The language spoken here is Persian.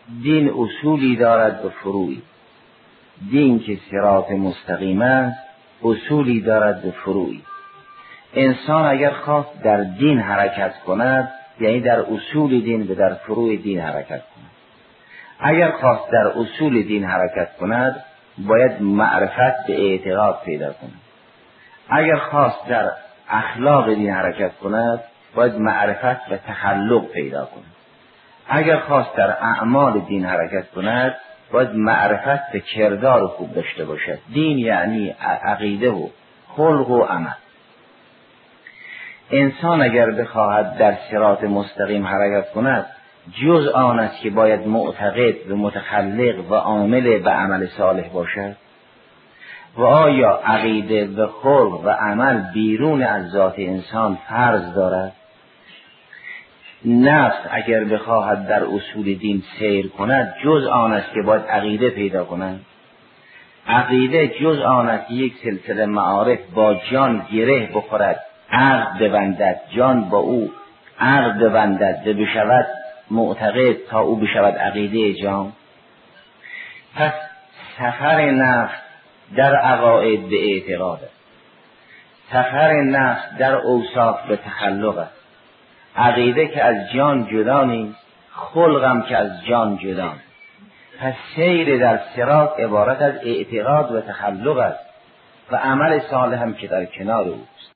دین اصولی دارد و فروعی. دین که صراط مستقیم است اصولی دارد و فروعی. انسان اگر خواست در دین حرکت کند یعنی در اصول دین و در فروع دین حرکت کند. اگر خواست در اصول دین حرکت کند باید معرفت به اعتقاد پیدا کند. اگر خواست در اخلاق دین حرکت کند باید معرفت و تخلق پیدا کند. اگر خواست در اعمال دین حرکت کند باید معرفت به کردار خوب داشته باشد. دین یعنی عقیده و خلق و عمل. انسان اگر بخواهد در صراط مستقیم حرکت کند جز آن است که باید معتقد و متخلق و عامل به عمل صالح باشد. و آیا عقیده و خلق و عمل بیرون از ذات انسان فرض دارد؟ نفس اگر بخواهد در اصول دین سیر کند جز آن است که باید عقیده پیدا کند. عقیده جز آن است که یک سلسله معارف با جان گره بخورد، عقد ببندد، جان با او عقد ببندد و بشود معتقد تا او بشود عقیده جان. پس سفر نفس در عقاید به اعتقاد است. سفر نفس در اوصاف به تخلق است. عقیده که از جان جدا نیست، خلقم که از جان جدا نیست. پس سیر در صراط عبارت از اعتقاد و تخلق است و عمل صالح هم که در کنار اوست.